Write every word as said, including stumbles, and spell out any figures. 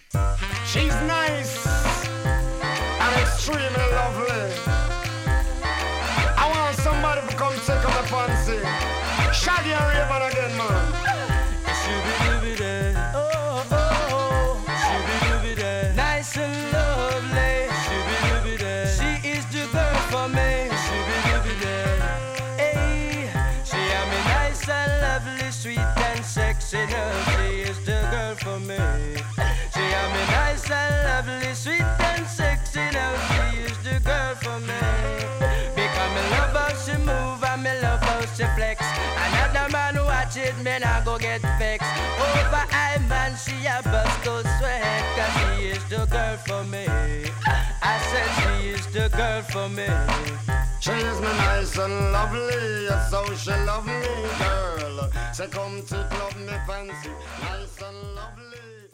She's nice and extremely lovely. I want somebody to come take on the fancy. Shaggy and Raven again, man. Shoo-be-doo-be-day. Oh, oh, oh. Shoo-be-doo-be-day. Nice and lovely. Shoo-be-doo-be-day. She is the girl for me. Shoo-be-doo-be-day. Hey, she am me nice and lovely, sweet and sexy. No, she is the girl for me. She am me nice and lovely, sweet and sexy. No, she is the girl for me. Because me love how she move and me love how she flex. Another man watch it, me nah go get vexed. Over I man, she a bust go sweat. Cause she is the girl for me. I said she is the girl for me. She is me nice and lovely, that's how she love me, girl. She come to club me fancy, nice and lovely.